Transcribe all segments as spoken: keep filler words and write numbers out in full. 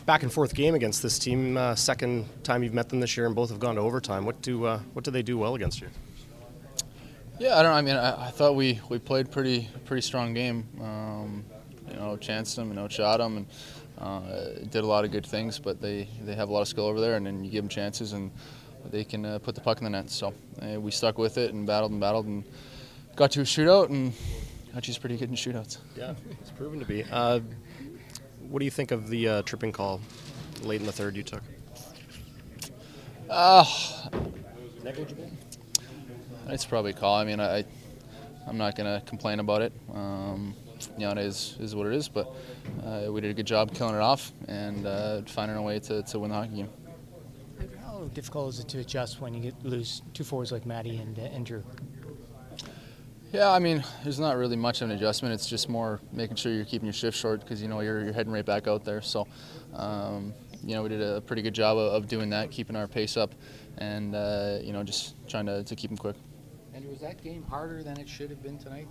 back and forth game against this team. Uh, second time you've met them this year, and both have gone to overtime. What do uh, what do they do well against you? Yeah, I don't know. I mean, I, I thought we, we played pretty pretty strong game. Um, you know, chanced them, and outshot them, and uh, did a lot of good things. But they, they have a lot of skill over there, and then you give them chances, and they can uh, put the puck in the net. So uh, we stuck with it and battled and battled and got to a shootout, and Hutchie's pretty good in shootouts. Yeah, it's proven to be. Uh, what do you think of the uh, tripping call late in the third you took? Uh, Negligible? It's probably a call. I mean, I, I'm not going to complain about it. Um, you know, it is, is what it is, but uh, we did a good job killing it off and uh, finding a way to, to win the hockey game. How difficult is it to adjust when you get lose two forwards like Matty and, uh, and Drew? Yeah, I mean, there's not really much of an adjustment. It's just more making sure you're keeping your shift short because, you know, you're, you're heading right back out there. So, um, you know, we did a pretty good job of, of doing that, keeping our pace up and, uh, you know, just trying to, to keep them quick. Andrew, was that game harder than it should have been tonight?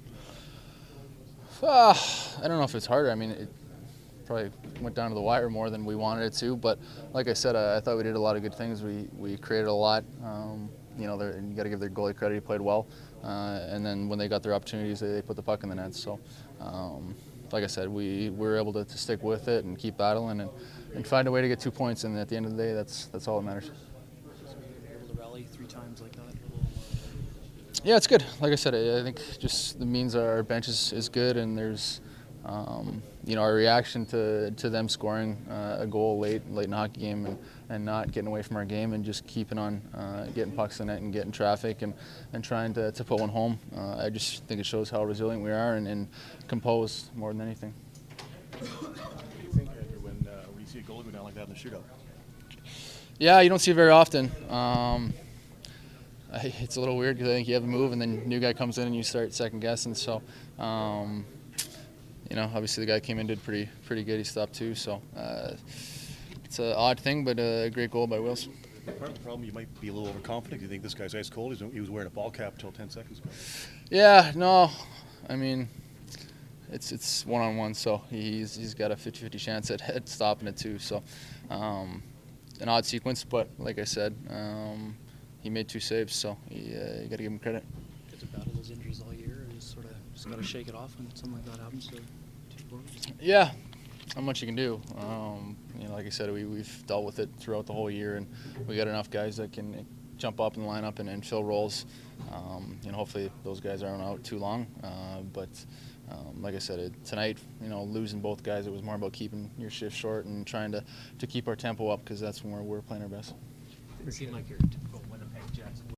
Uh, I don't know if it's harder. I mean, it probably went down to the wire more than we wanted it to. But like I said, I, I thought we did a lot of good things. We, we created a lot. Um, you know, and you got to give their goalie credit. He played well. Uh, and then when they got their opportunities, they, they put the puck in the net. So, um, like I said, we, we were able to, to stick with it and keep battling and, and find a way to get two points. And at the end of the day, that's that's all that matters. Able to rally three times like that. Yeah, it's good. Like I said, I, I think just the means our bench is, is good, and there's, um, you know, our reaction to, to them scoring uh, a goal late late in the hockey game and, and not getting away from our game and just keeping on uh, getting pucks in the net and getting traffic and, and trying to, to put one home. Uh, I just think it shows how resilient we are and, and composed more than anything. What do you think, Andrew, when, uh, when you see a goalie go down like that in the shootout? Yeah, you don't see it very often. Um, It's a little weird because I think you have a move and then a new guy comes in and you start second guessing. So, um, you know, obviously the guy came in did pretty pretty good. He stopped too. So uh, it's an odd thing, but a great goal by Wills. Part of the problem, you might be a little overconfident. Do you think this guy's ice cold? He was wearing a ball cap until ten seconds ago. Yeah, no, I mean, it's it's one on one, so he's he's got a fifty fifty chance at, at stopping it too. So, um, an odd sequence, but like I said. Um, He made two saves, so he, uh, you got to give him credit. Get to battle those injuries all year, and just sort of just got to shake it off when something like that happens to two forwards. Yeah, not much you can do. Um, you know, like I said, we, we've dealt with it throughout the whole year, and we got enough guys that can jump up in the lineup and, and fill roles. Um, you know, hopefully those guys aren't out too long. Uh, but um, like I said, it, tonight, you know, losing both guys, it was more about keeping your shift short and trying to, to keep our tempo up because that's when we're, we're playing our best. It seemed like your typical Winnipeg Jets.